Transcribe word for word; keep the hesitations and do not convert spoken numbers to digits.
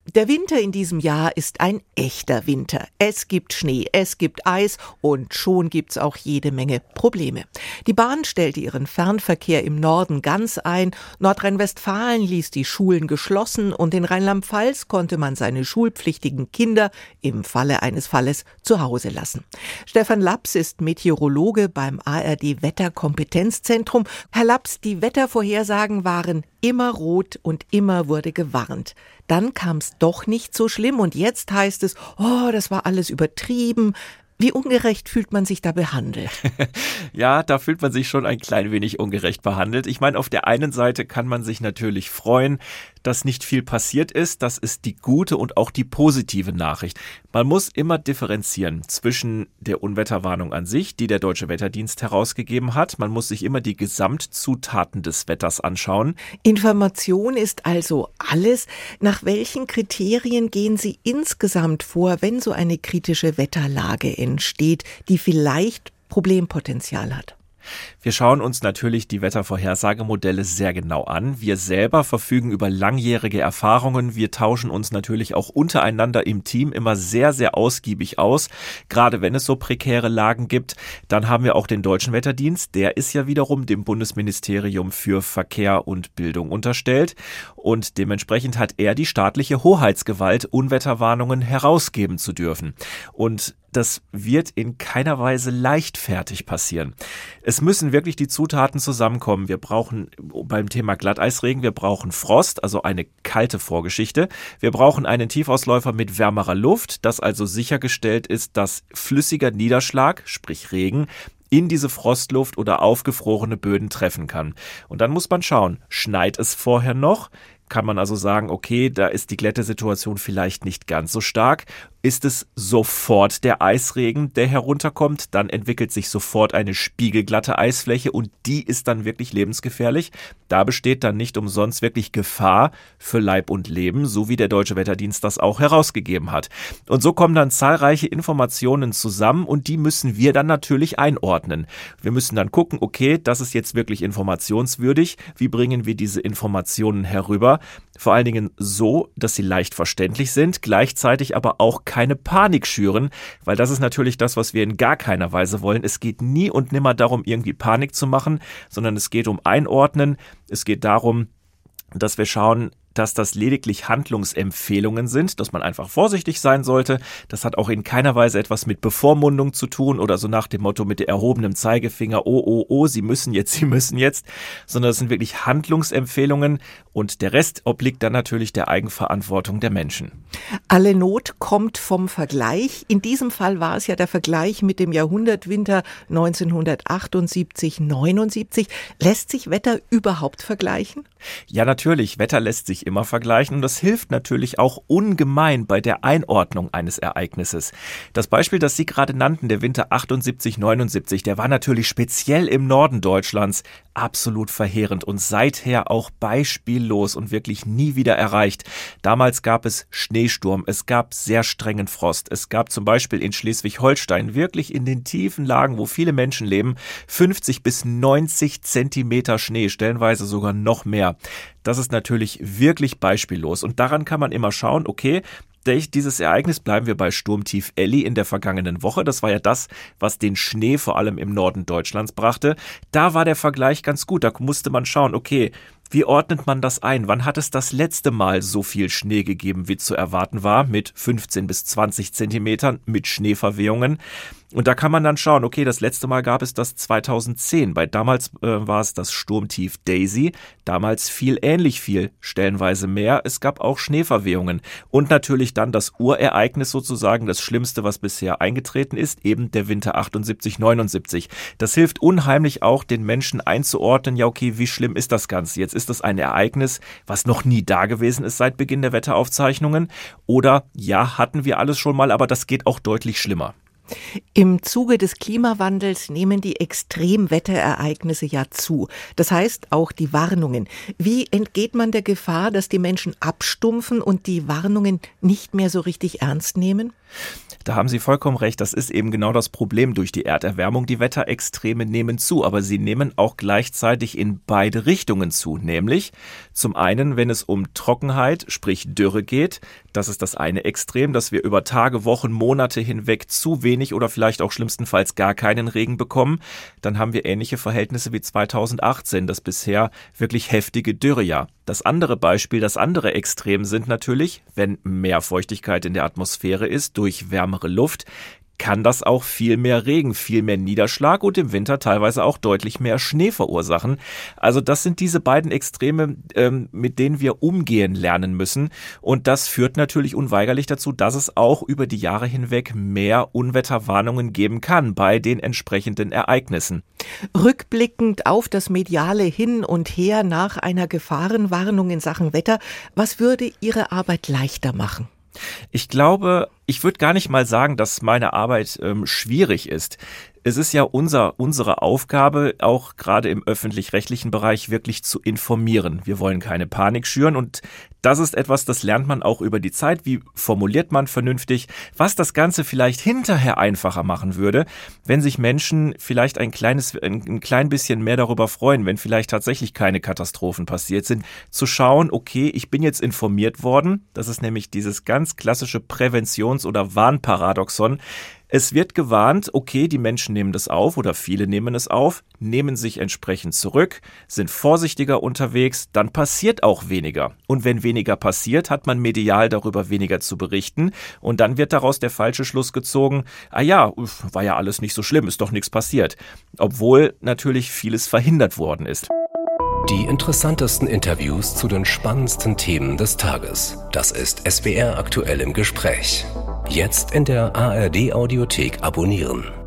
Der Winter in diesem Jahr ist ein echter Winter. Es gibt Schnee, es gibt Eis und schon gibt's auch jede Menge Probleme. Die Bahn stellte ihren Fernverkehr im Norden ganz ein. Nordrhein-Westfalen ließ die Schulen geschlossen und in Rheinland-Pfalz konnte man seine schulpflichtigen Kinder im Falle eines Falles zu Hause lassen. Stefan Laps ist Meteorologe beim A R D Wetterkompetenzzentrum. Herr Laps, die Wettervorhersagen waren immer rot und immer wurde gewarnt. Dann kam es doch nicht so schlimm und jetzt heißt es, oh, das war alles übertrieben. Wie ungerecht fühlt man sich da behandelt? Ja, da fühlt man sich schon ein klein wenig ungerecht behandelt. Ich meine, auf der einen Seite kann man sich natürlich freuen, dass nicht viel passiert ist. Das ist die gute und auch die positive Nachricht. Man muss immer differenzieren zwischen der Unwetterwarnung an sich, die der Deutsche Wetterdienst herausgegeben hat. Man muss sich immer die Gesamtzutaten des Wetters anschauen. Information ist also alles. Nach welchen Kriterien gehen Sie insgesamt vor, wenn so eine kritische Wetterlage entsteht, die vielleicht Problempotenzial hat? Wir schauen uns natürlich die Wettervorhersagemodelle sehr genau an. Wir selber verfügen über langjährige Erfahrungen. Wir tauschen uns natürlich auch untereinander im Team immer sehr, sehr ausgiebig aus. Gerade wenn es so prekäre Lagen gibt, dann haben wir auch den Deutschen Wetterdienst. Der ist ja wiederum dem Bundesministerium für Verkehr und Bildung unterstellt. Und dementsprechend hat er die staatliche Hoheitsgewalt, Unwetterwarnungen herausgeben zu dürfen. Und das wird in keiner Weise leichtfertig passieren. Es müssen wirklich die Zutaten zusammenkommen. Wir brauchen beim Thema Glatteisregen, wir brauchen Frost, also eine kalte Vorgeschichte. Wir brauchen einen Tiefausläufer mit wärmerer Luft, dass also sichergestellt ist, dass flüssiger Niederschlag, sprich Regen, in diese Frostluft oder aufgefrorene Böden treffen kann. Und dann muss man schauen, schneit es vorher noch? Kann man also sagen, okay, da ist die Glättesituation vielleicht nicht ganz so stark. Ist es sofort der Eisregen, der herunterkommt, dann entwickelt sich sofort eine spiegelglatte Eisfläche und die ist dann wirklich lebensgefährlich. Da besteht dann nicht umsonst wirklich Gefahr für Leib und Leben, so wie der Deutsche Wetterdienst das auch herausgegeben hat. Und so kommen dann zahlreiche Informationen zusammen und die müssen wir dann natürlich einordnen. Wir müssen dann gucken, okay, das ist jetzt wirklich informationswürdig. Wie bringen wir diese Informationen herüber? Vor allen Dingen so, dass sie leicht verständlich sind, gleichzeitig aber auch keine Panik schüren, weil das ist natürlich das, was wir in gar keiner Weise wollen. Es geht nie und nimmer darum, irgendwie Panik zu machen, sondern es geht um Einordnen. Es geht darum, dass wir schauen, dass das lediglich Handlungsempfehlungen sind, dass man einfach vorsichtig sein sollte. Das hat auch in keiner Weise etwas mit Bevormundung zu tun oder so nach dem Motto mit erhobenem Zeigefinger, oh, oh, oh, Sie müssen jetzt, Sie müssen jetzt, sondern es sind wirklich Handlungsempfehlungen und der Rest obliegt dann natürlich der Eigenverantwortung der Menschen. Alle Not kommt vom Vergleich. In diesem Fall war es ja der Vergleich mit dem Jahrhundertwinter neunzehnhundertachtundsiebzig neunundsiebzig. Lässt sich Wetter überhaupt vergleichen? Ja, natürlich. Wetter lässt sich immer vergleichen und das hilft natürlich auch ungemein bei der Einordnung eines Ereignisses. Das Beispiel, das Sie gerade nannten, der Winter achtundsiebzig neunundsiebzig, der war natürlich speziell im Norden Deutschlands absolut verheerend und seither auch beispiellos und wirklich nie wieder erreicht. Damals gab es Schneesturm, es gab sehr strengen Frost, es gab zum Beispiel in Schleswig-Holstein wirklich in den tiefen Lagen, wo viele Menschen leben, fünfzig bis neunzig Zentimeter Schnee, stellenweise sogar noch mehr. Das ist natürlich wirklich beispiellos und daran kann man immer schauen, okay, dieses Ereignis, bleiben wir bei Sturmtief Elli in der vergangenen Woche, das war ja das, was den Schnee vor allem im Norden Deutschlands brachte, da war der Vergleich ganz gut, da musste man schauen, okay, wie ordnet man das ein? Wann hat es das letzte Mal so viel Schnee gegeben, wie zu erwarten war, mit fünfzehn bis zwanzig Zentimetern, mit Schneeverwehungen? Und da kann man dann schauen, okay, das letzte Mal gab es das zweitausendzehn, weil damals äh, war es das Sturmtief Daisy, damals fiel ähnlich viel, stellenweise mehr, es gab auch Schneeverwehungen und natürlich dann das Urereignis sozusagen, das Schlimmste, was bisher eingetreten ist, eben der Winter achtundsiebzig neunundsiebzig. Das hilft unheimlich auch, den Menschen einzuordnen, ja okay, wie schlimm ist das Ganze? Jetzt ist das ein Ereignis, was noch nie da gewesen ist seit Beginn der Wetteraufzeichnungen oder ja, hatten wir alles schon mal, aber das geht auch deutlich schlimmer. Im Zuge des Klimawandels nehmen die Extremwetterereignisse ja zu. Das heißt auch die Warnungen. Wie entgeht man der Gefahr, dass die Menschen abstumpfen und die Warnungen nicht mehr so richtig ernst nehmen? Da haben Sie vollkommen recht. Das ist eben genau das Problem durch die Erderwärmung. Die Wetterextreme nehmen zu, aber sie nehmen auch gleichzeitig in beide Richtungen zu. Nämlich zum einen, wenn es um Trockenheit, sprich Dürre geht. Das ist das eine Extrem, dass wir über Tage, Wochen, Monate hinweg zu wenig oder vielleicht auch schlimmstenfalls gar keinen Regen bekommen. Dann haben wir ähnliche Verhältnisse wie zweitausendachtzehn, das bisher wirklich heftige Dürrejahr. Das andere Beispiel, das andere Extrem sind natürlich, wenn mehr Feuchtigkeit in der Atmosphäre ist durch wärmere Luft, kann das auch viel mehr Regen, viel mehr Niederschlag und im Winter teilweise auch deutlich mehr Schnee verursachen. Also das sind diese beiden Extreme, ähm, mit denen wir umgehen lernen müssen. Und das führt natürlich unweigerlich dazu, dass es auch über die Jahre hinweg mehr Unwetterwarnungen geben kann bei den entsprechenden Ereignissen. Rückblickend auf das mediale Hin und Her nach einer Gefahrenwarnung in Sachen Wetter, was würde Ihre Arbeit leichter machen? Ich glaube, ich würde gar nicht mal sagen, dass meine Arbeit ähm, schwierig ist. Es ist ja unser, unsere Aufgabe, auch gerade im öffentlich-rechtlichen Bereich wirklich zu informieren. Wir wollen keine Panik schüren und das ist etwas, das lernt man auch über die Zeit. Wie formuliert man vernünftig, was das Ganze vielleicht hinterher einfacher machen würde, wenn sich Menschen vielleicht ein kleines, ein, ein klein bisschen mehr darüber freuen, wenn vielleicht tatsächlich keine Katastrophen passiert sind, zu schauen, okay, ich bin jetzt informiert worden. Das ist nämlich dieses ganz klassische Präventions- oder Warnparadoxon. Es wird gewarnt, okay, die Menschen nehmen das auf oder viele nehmen es auf, nehmen sich entsprechend zurück, sind vorsichtiger unterwegs, dann passiert auch weniger. Und wenn weniger passiert, hat man medial darüber weniger zu berichten und dann wird daraus der falsche Schluss gezogen, ah ja, war ja alles nicht so schlimm, ist doch nichts passiert. Obwohl natürlich vieles verhindert worden ist. Die interessantesten Interviews zu den spannendsten Themen des Tages. Das ist S W R aktuell im Gespräch. Jetzt in der A R D Audiothek abonnieren.